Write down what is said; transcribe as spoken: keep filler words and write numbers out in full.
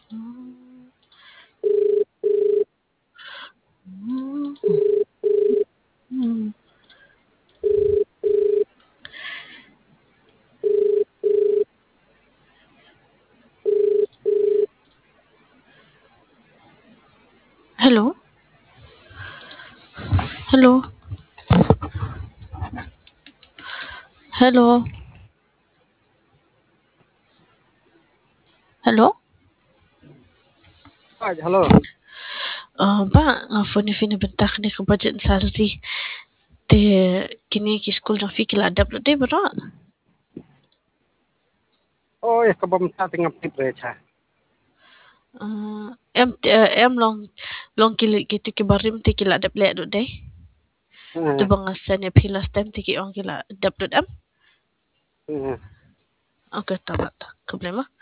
Hmm. Hmm. Hello? Hello? Hello? Hello? Right, hello. Ah, ba nga phone ni bentak ni ke budget salary. Te kini ki school jang fi kila adap lo de bro. Oh, ya kabam sa tengah pipre cha. Ah, em eh, em long long kili gitu ki barim te kila adap le do de. Tu Hmm. bang asan ya pilas time te ki ong kila adap do am. Hmm. Okay, tabat. Problema.